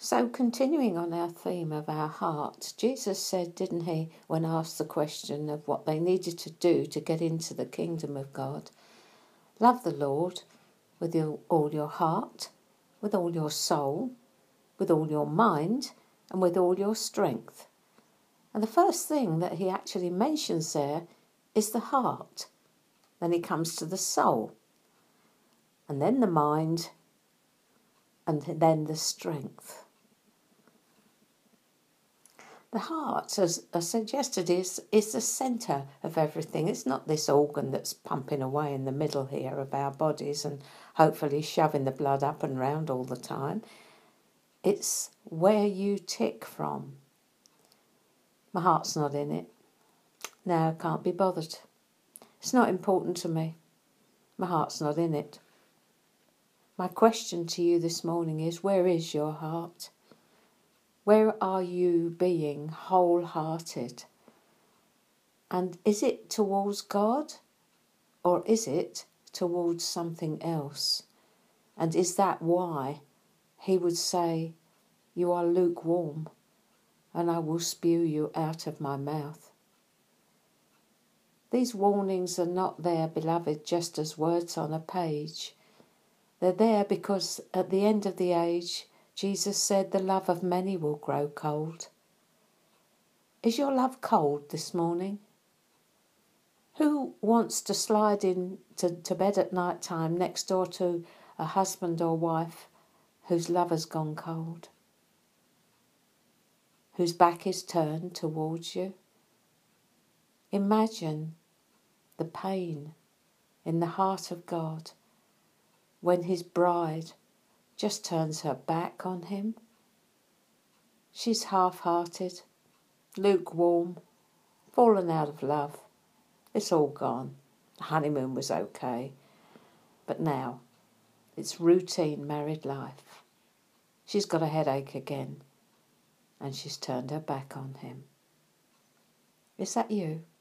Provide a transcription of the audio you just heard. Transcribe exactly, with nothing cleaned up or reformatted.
So continuing on our theme of our heart, Jesus said, didn't he, when asked the question of what they needed to do to get into the kingdom of God, love the Lord with your, all your heart, with all your soul, with all your mind, and with all your strength. And the first thing that he actually mentions there is the heart. Then he comes to the soul, and then the mind, and then the strength. The heart, as I suggested, is, is the centre of everything. It's not this organ that's pumping away in the middle here of our bodies and hopefully shoving the blood up and round all the time. It's where you tick from. My heart's not in it. No, I can't be bothered. It's not important to me. My heart's not in it. My question to you this morning is, where is your heart? Where are you being wholehearted? And is it towards God, or is it towards something else? And is that why he would say, you are lukewarm, and I will spew you out of my mouth? These warnings are not there, beloved, just as words on a page. They're there because at the end of the age, Jesus said the love of many will grow cold. Is your love cold this morning? Who wants to slide in to, to bed at night time next door to a husband or wife whose love has gone cold? Whose back is turned towards you? Imagine the pain in the heart of God when his bride just turns her back on him. She's half-hearted, lukewarm, fallen out of love. It's all gone. The honeymoon was okay, but now it's routine married life. She's got a headache again, and she's turned her back on him. Is that you?